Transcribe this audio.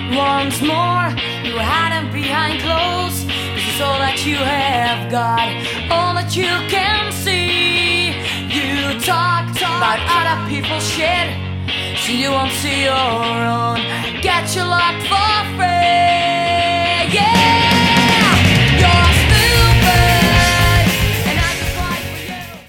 Once more, you hide them behind clothes. This is all that you have got, all that you can see. You talk about other people's shit, so you won't see your own. Get your luck for